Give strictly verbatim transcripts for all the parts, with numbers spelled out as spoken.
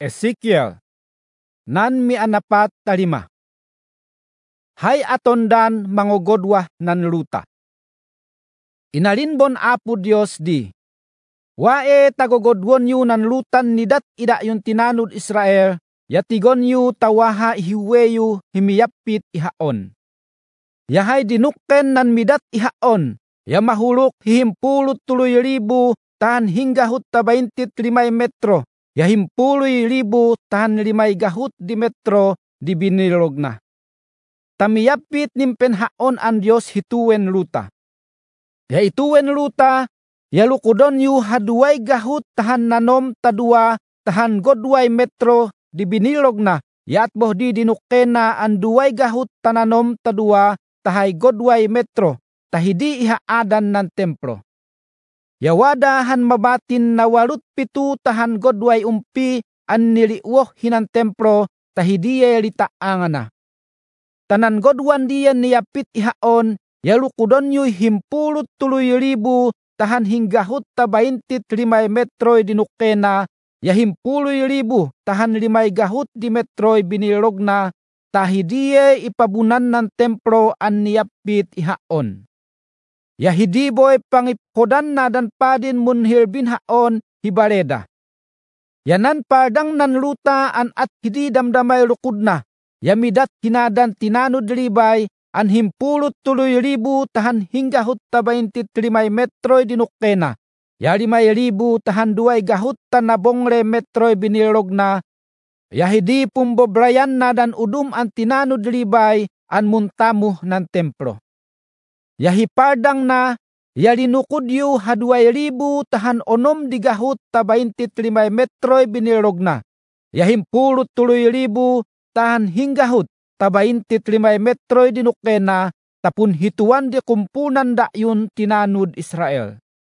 Ezekiel nan mianapat talima. Hay atondan mangogodwa nan luta. Inalinbon Apo Dios di. Wae tagogodwon yu nan lutan nidat ida yung tinanud Israel, yatigon yu tawaha ihiweyu himiyapit ihaon. Yahay dinukken nan midat ihaon, ya mahuluk hihimpulot tuloy ribu tahan hingga hut tabaintit limay metro, ya himpuloy ribu tahan limay gahut di metro di binilog na. Tamiyapit nimpen haon ang Diyos hituwen luta. Ya ituwen luta, ya lukudon yu haduay gahut tahan nanom tadua tahan godway metro di binilog na, ya atboh di dinukena ang duway gahut tananom tadua tahay godway metro, tahidi ihaadan ng templo. Yawada han mabatin na walut pitu tahan godway umpi an niliwoh hinan templo, tahidiye litaangan na. Tanan godwan diyan niyapit ihaon, yalukudon yu himpulot tuloy ribu tahan hinggahut tabaintit limay metroy dinukena, ya himpuloy ribu tahan limay gahut di metroy binilog na, tahidiye ipabunan ng templo an niyapit ihaon. Ya hidiboy pangiphodan na dan padin munhirbin haon hibareda. Yanan pardang nan luta an at hidi damdamay lukud na, yamidat hinadan tinanud libay an himpulot tuloy ribu tahan hinggahut tabaintit limay metroy dinukena, ya limay ribu tahan duay gahut tanabongre metroy binilog na, ya hidi pumbobrayan na dan udum an tinanud libay an muntamuh ng templo. Yahipardang na, yalinukod yu haduay ribu tahan onom di gahut tabaintit limay metroy binilog na, yahimpulot tuloy ribu tahan hinggahut tabaintit limay metroy dinukena, tapun hituan di kumpunan dayun tinanud Israel.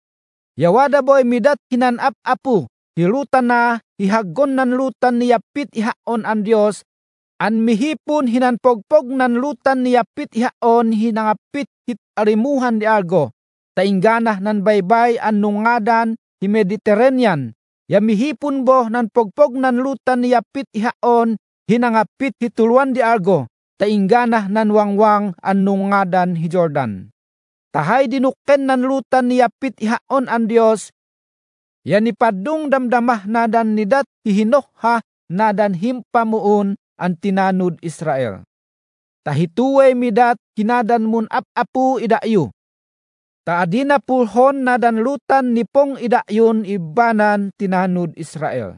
Yawada boy midat hinanap apu, hilutan na hihaggon nan lutan niyapit ihaon ang Diyos, an mihipon hinanpogpog nan lutan niyapit ihaon hinangapit hit arimuhan di argo, tainggana nan baybay an nungadan hi Mediterranean, ya mihipon bo nan pogpog nan lutan niyapit ihaon hinangapit hituluan di argo, tainggana nan wangwang an nungadan hi Jordan. Tahay dinukken nan lutan niyapit ihaon ang Diyos, yan ipadung damdamah nadan nidat hihinoha nadan himpamuon ang tinanud Israel. Tahituwe midat kinadan mun ap-apu idayu. Taadina pulhon nadan lutan nipong idayun ibanan tinanud Israel.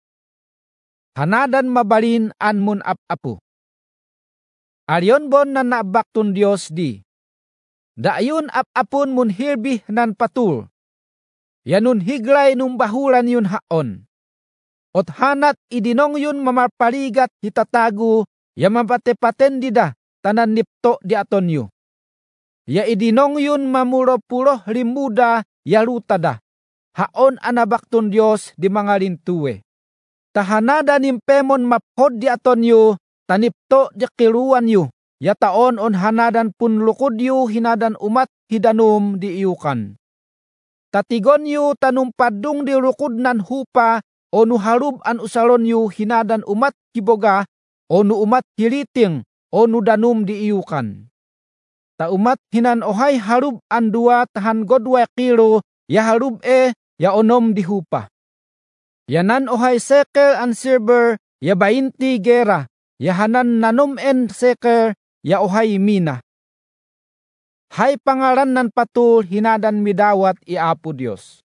Hanadan mabalin an mun ap-apu. Aryon bon na naabaktun Diyos di. Dayun ap-apun mun hirbih nan patul. Yanun higlay nung bahulan yun haon. Ot hanat idinong yun mamarpaligat hitatagu, ya mapate-paten dida tanan nipto di aton yu. Ya idinong yun mamuropuroh limuda ya lutada. Haon anabakton Diyos di mga lintuwe. Tahanada nimpemon maphod di aton yu, tanipto di kiluan yu. Ya taon on hanadan pun lukod yu hinadan umat hidanum di iukan. Tatigon yu tanumpadung di lukod nan hupa, o nu harub an usalon yu hinadan umat kiboga, o nu umat hiliting, o nu danum di iukan. Ta umat hinan ohay harub an dua tahan godwa kilo, ya harub e, ya onom di hupa. Yanan ohay sekel an silver, ya bainti gera, ya hanan nanom en sekel, ya ohay mina. Hay pangaran nan patul hinadan midawat i Apo Dios.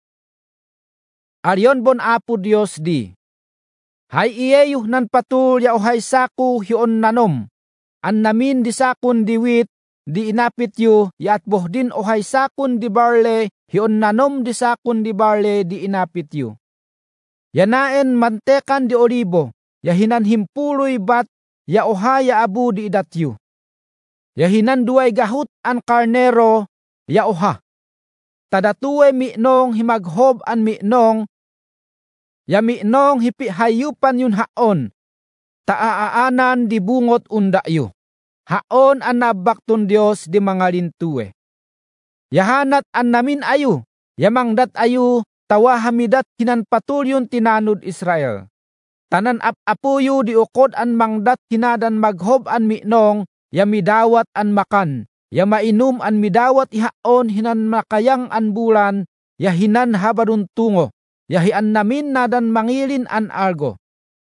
Aryon bon Apo Dios di. Hay iyeyuh nan patul ya ohay saku hiyon nanom. An namin di sakun di wit, di inapit yu, ya atboh din ohay sakun di barle, hiyon nanom di sakun di barle di inapit yu. Yanaen mantekan di olibo, ya hinan himpuloy bat, ya ohay ya abu di idat yu. Ya hinan duay gahut an karnero, ya oha. Tadatuwe mi'nong himaghob an mi'nong, ya mi'nong hipi hayupan yun haon, taaanan di bungot unda yu. Haon an nabaktun Diyos di mga lintuwe. Yahanat an namin ayu, yamangdat ayu, tawa hamidat hinan patulyon tinanud Israel. Tanan ap-apuyo di ukod an mangdat hinadan maghob an minong, ya midawat an makan, ya mainum an midawat ihaon hinan makayang an bulan, ya hinan habadun tungo, ya hian namin nadan mangilin an argo.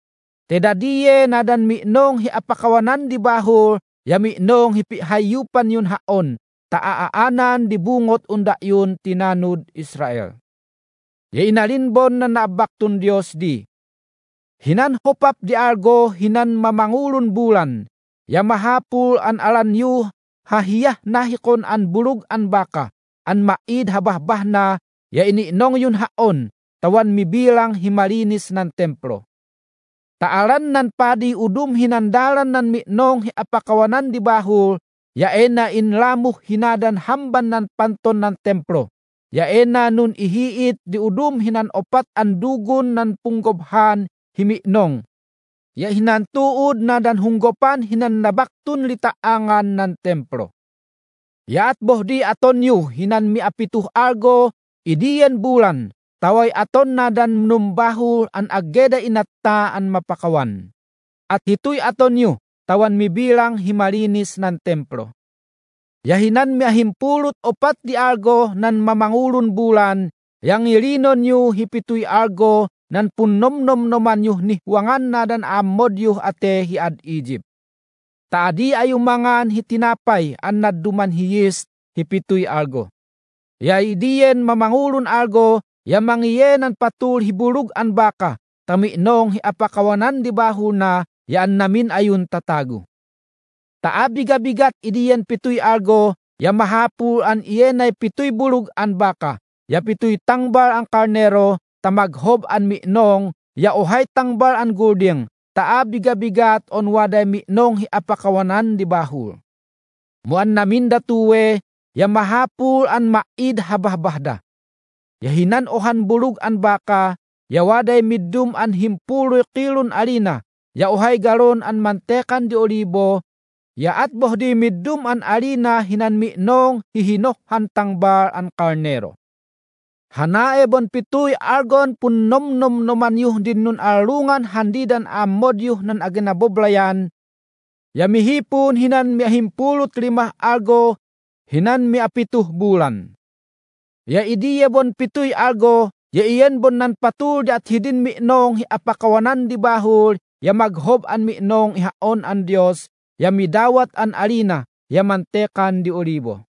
Tedadiye nadan minong hi apakawanan di bahol, ya minong hi hayupan yun haon, taaanan di bungot unda yun tinanud Israel. Ya inalinbon na naabaktun Dios di. Hinan hopap di argo, hinan mamangulun bulan, ya mahapul an alan yu, hahiyah nahikon an bulug an baka, an maid habahbah na, ya iniinong yun haon, tawan mibilang himalinis nan templo. Taaran nan padi udum hinandalan nan minong hi apakawanan di bahul, ya ena inlamuh hinadan hamban nan panton nan templo. Ya ena nun ihiit di udum hinan opat an dugon nan punggobhan himinong. Ya hinan tuod na dan hunggopan hinan nabaktun litaangan nan templo. Ya at bohdi aton yu hinan miapituh argo idiyan bulan. Taway aton na dan numbahul an ageda inatta an mapakawan. At hitoy aton yu tawan mibilang himalinis nan templo. Yahinan miahimpulot opat di argo nan mamangulun bulan, yang ilinon yu hipitoy argo nan punnomnom-noman yu nihwangan na dan amod yu ate hiad Egypt. Taadi ayu mangan hitinapay an nadduman hiyis hipitoy argo. Ya idiyen mamangulun argo, ya mangiyen an patul hibulug an baka, taminong hi apakawanan di baho na, yaan namin ayun tatago. Taabiga-bigat idiyan pitoy argo, ya mahapul an iyenay pitoy bulug an baka, ya pitoy tangbar ang karnero, tamaghob an minong, ya ohay tangbar an gulding, taabiga-bigat on waday minong hi apakawanan di bahul. Muan namin datuwe, ya mahapul an maid habahbahda. Ya hinan ohan bulug an baka, ya waday middum an himpuloy kilon alina, ya ohay galon an mantekan di olibo, ya at bohdi middum an alina hinan minong hihinohan tangbar an karnero. Hanae bon pituy argon pun nom nom noman yuh din nun alungan handidan amod yuh nan aginaboblayan. Ya mihipun hinan miahimpulot limah argo hinan miapituh bulan. Ya idiye bon pituy argo ya iyan bon nan patul di at hidin minong hi apakawanan di bahul ya maghob an minong ihaon an Dios. Ya midawat an alina, ya mantekan di olibo.